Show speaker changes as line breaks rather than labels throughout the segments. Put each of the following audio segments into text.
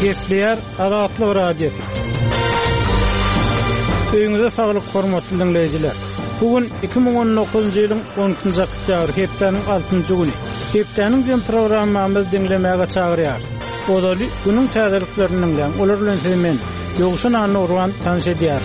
Gepleyer Adatlı Radio. Öňüňizde saglyk hormatly dinleýijiler. Bugün 2019 ýylyň 10-njy oktýabr hepdeniň 6-njy güni. Hepdeniň jem programmamy dinlemäge çagyrýar. Odaly günüň täzeliklerini bilen olar bilen men ýogşan anurwan tanış edýär.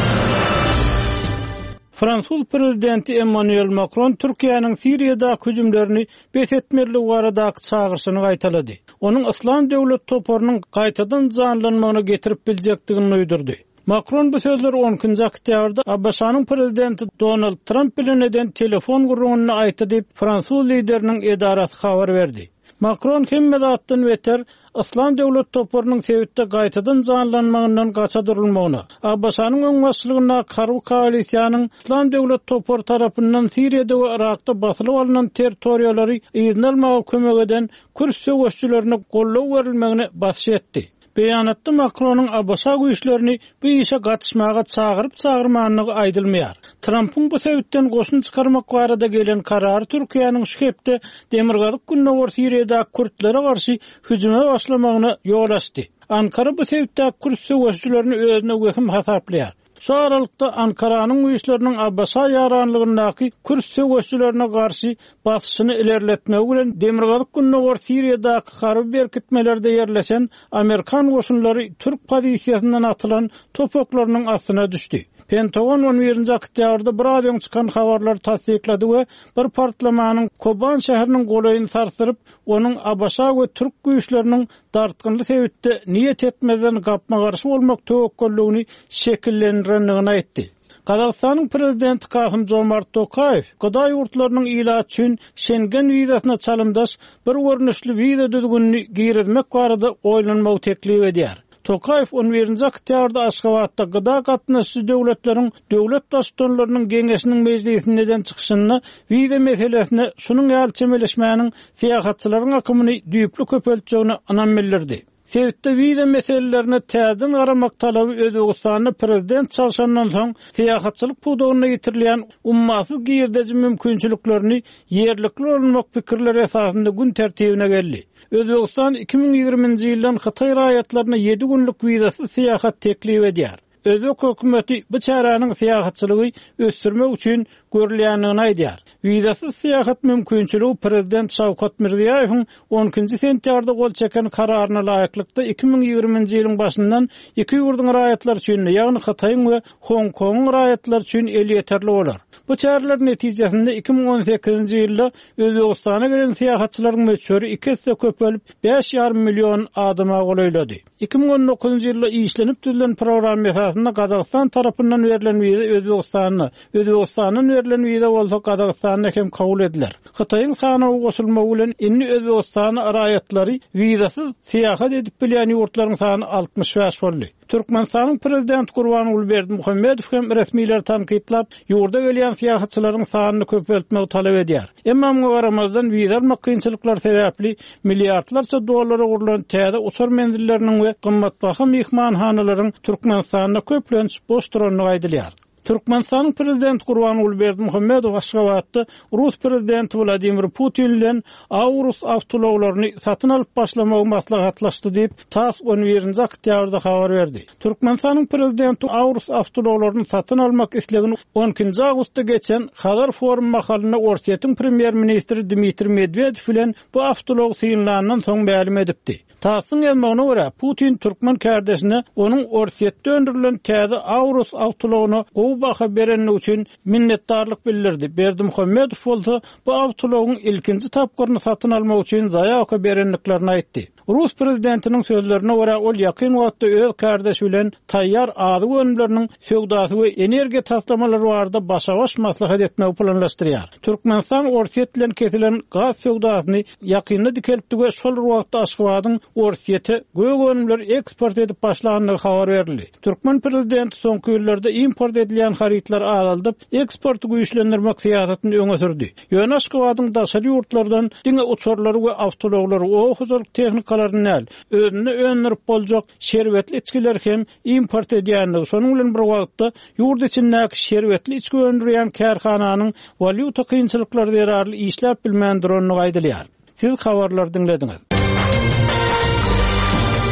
Fransuz prezidenti Emmanuel Macron Türkiýanyň Siriýada hüjümlerini besetmerlik baradaky çağırşyny gaýtalady. Onuň İslam döwlet toporunyň gaýtadan janlanmagyna getirip biljekdigini uýdurdy. Macron bu sözleri 10-njy oktýabrda Abbasanyň prezidenti Donald Trump bilen eden telefon gurulmagyny aýtdy diýip Fransuz lideriniň edarasy habar berdi. Macron hemme zatdan beter İslam döwlet toporunyň sebitde gaýtadan janlanmagyndan gaça durulmagyna, Abbasanyň öňbaşçylygyna garby koalisiýanyň İslam döwlet toporu tarapyndan Siriýada we Irakda basylyp alynan territoriýalary ýygyny almagy kömek eden Kürt söwüşçülerine gollaw berilmegini basy etdi. Beýanatda Macronyň Abbasa güýçlerini bu işe gatnaşmaga çağırmanyny aýdylmaýar. Trumpyň bu sebäpden goşun çykarmak barada gelen karary Türkiýanyň şu hepde demirgalyk günnäwär Siriýada Kürtlere garşy hüjüme başlamagyna ýol açdy. Ankara bu sebäpde Kürt söwüşçülerini özüne wehim hasaplaýar. Şu aralykda Ankaranyň güýçleriniň Abbasa ýaranlygynaky Kürt söwüşçülerine garşy basyşyny ilerletmek bilen demirgalyk günnäwär Siriýadaky harby berkitmelerde ýerleşen Amerikan goşunlary Türk pozisiýasyndan atylan topoklarynyň astyna düşdi. Pentagon 11-nji oktýabrda bir radioň çykan habarlar tasdiklady we bir partlamanyň Koban şäheriniň golaýyny sarsyryp, onuň Abbasa we Türk güýçleriniň dartgynly sebäpde niýet etmeden gapma garşy bolmak töwekkülligini şekillendirendigini aýtdy. Kazakstanyň prezidenti Kasym-Jomart Tokayew Gıda ýurtlarynyň ilaçy üçin Schengen wizasyna çalymdaş bir görnüşli wiza düzgünini girizmek barada oýlanmagy teklip edýär. Tokayew 11-nji oktýabrda Aşgabatda gıda gatnaşy döwletleriň döwlet başçylarynyň geňeşiniň mejlisinden çykyşyny wiza meselesine şunuň ýalçymeleşmäniň syýasatçylaryň akymyny düýpli köpeltjegini anam bildirdi. Sebäpde wiza meselelerine täzeden garamak talaby Özbegistanyň prezident çalşandan soň syýasatçylyk pudugyna ýitirilýän ummasyz giýirdeji mümkinçiliklerini ýerlikli bolmak pikirleri esasynda gün tertibine geldi. Özbegistan 2020-nji ýyldan Hytaý raýatlaryna 7 günlük wizasyz syýasat teklip edýär. Özbek hökümeti bu çaranyň syýasatçylygy ösdürmek üçin görülýändigini aýdýar. Wizasyz syýasat mümkinçiligi prezident Şawkat Mirziýowyň 10-njy sentýarda gol çeken kararyna laýyklykda 2020-nji ýylyň başyndan iki ýurdun raýatlary üçin, ýagny Hytaýyň we Hong Kong raýatlary üçin el ýeterli bolar. Bu çaralar netijesinde 2018-nji ýylda Özbegistana gelen syýasatçylaryň meçhuri 2 hisse köpelip 5,5 milyon adama golaýlady. 2019-njy ýylda işlenip düzülen program esasynda Kazakystan tarapyndan berilen wiza Özbegistanyň berilen wiza bolsa Kazakstanyň hem kabul ediler. Hytaýyň sanawy goşulmagy bilen inni Özbegistanyň raýatlary wizasyz syýasat edip bilýän ýurtlaryň sany 65 boldy. Türkmenistanyň prezidenti Gurbanuly Berdimuhammedow hem resmiler tankytlap ýurda gelýän syýasatçylaryň sanyny köpeltmegi talap edýär. Emma muňa garamazdan wiza almak kynçylyklar sebäpli milliardlarça dollara gurulan täze uçar menzilleriniň we gymmatbaha mehmanhanalaryň Türkmenistanyna köplenç boş duranyny aýdylýar. Türkmenistanyň prezidenti Gurbanuly Berdimuhammedow Aşgabatda Rus prezidenti Vladimir Putin bilen Aurus awtologlaryny satyn alyp başlamagy maslahatlaşdy diýip TASS 11-nji oktýabrda habar berdi. Türkmenistanyň prezidenti Aurus awtologlaryny satyn almak islegini 10-njy awgustda geçen Hazar forum mahalyna Orsiýetiň premier ministri Dmitri Medvedew bilen bu awtolog syňlanandan soň bälim edipdi. TASS'yň emegine görä Putin türkmen kärdeşine onuň Orsiýetde öndürilen täze Aurus awtologyny baha berenli üçin minnetdarlyk bildirdi. Berdimuhammedow bolsa bu awtologyň ilkinji tapgyryny satyn almak üçin zaýaka berenliklerini aýtdy. Rus prezidentiniň sözlerine görä ol ýakyn wagtda öz kärdeşi bilen taýýar ady önümleriniň söwdasy we energiýa taslamalary barada başa-baş maslahat etmegi planlaşdyrýar. Türkmenistan Orsiýet bilen kesilen gaz söwdasyny ýakynda dikeltdi we şol wagtda Aşgabatyň Orsiýete gög önümler eksport edip başlaganlygy habar berildi. Türkmen prezidenti soňky ýyllarda import edilen haritlar aýaldyp, eksporty güýçlendirmek syýasatyny öňe sürdi. Ýöne Aşgabatyň daşary ýurtlardan diňe uçurlary we awtologlary ohuzolyk tehnikalaryny özüne öňürip boljak şerbetli içkiler hem import edýänligi. Şonuň bilen bir wagtda ýurt içindäki şerbetli içki öndürýän kärhananyň valyuta kynçylyklary derarly işläp bilmän duranyny aýdylýar. Siz habarlar dinlediňiz.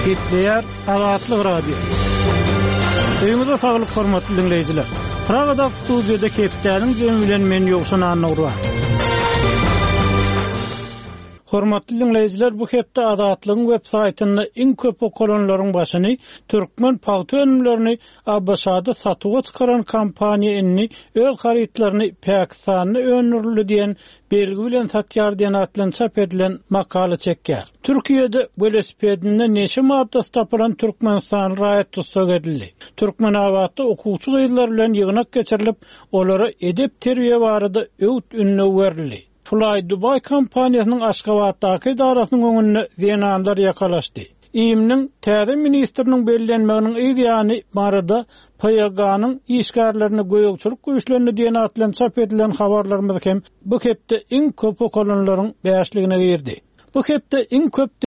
Gepleýär Azatlyk radio. Öýüňizde saglyk hormatly dinleýijiler. Pragada studiýada Kepdäniň jemi bilen men ýokşan anagdyr. Hormatly dinleýijiler, bu hepde Azatlygyň web saýtyny iň köp okulanlaryň başyny türkmen paýty önümlerini Abbasada satyga çykaran kompaniýa inni öz haritlaryny Pakistanyň önürli diýen belgi bilen satýar diýen atlan çap edilen makala çekýär. Türkiýede velosipedinde neçe maddasy tapylan Türkmenistan raýat tutsak edildi. Türkmenawatda okuwçy gyýylar bilen ýygnak geçirilip, olara edep terbiýe barada öwt ünne berildi. Fly Dubai kompaniýasynyň Aşgabatdaky idarasynyň öňünde zenanlar ýakalaşdy. İýimniň täze ministriniň bellenmeginiň ýa-ni barada PYG-nyň işgärlerini göýekçilik güýçlerini diýen atlan çap edilen habarlarymyz hem bu hepde iň köp okulanlaryň bäşligine girdi. Bu hepde iň köp